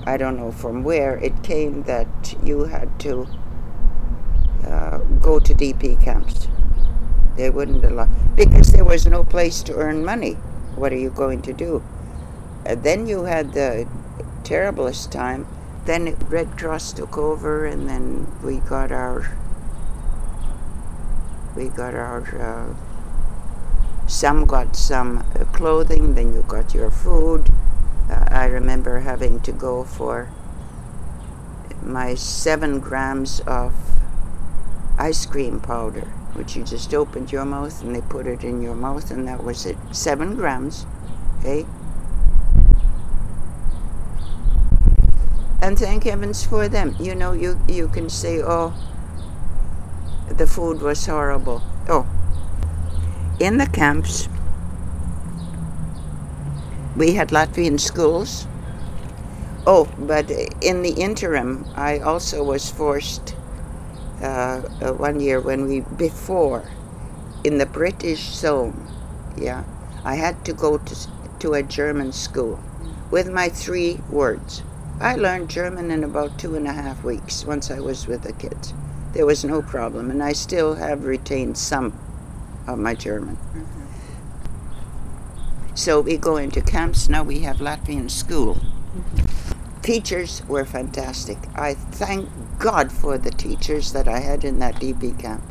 I don't know from where it came that you had to go to DP camps. They wouldn't allow, because there was no place to earn money. What are you going to do? Then you had the terriblest time. Then Red Cross took over, and then we got our some got some clothing, then you got your food. I remember having to go for my 7 grams of ice cream powder, which you just opened your mouth and they put it in your mouth, and that was it. 7 grams, okay? And thank heavens for them. You know, you can say, oh, the food was horrible. Oh, in the camps, we had Latvian schools. Oh, but in the interim, I also was forced one year before, in the British zone, yeah, I had to go to a German school with my 3 words. I learned German in about 2.5 weeks once I was with the kids. There was no problem, and I still have retained some of my German. Mm-hmm. So we go into camps. Now we have Latvian school. Mm-hmm. Teachers were fantastic. I thank God for the teachers that I had in that DP camp.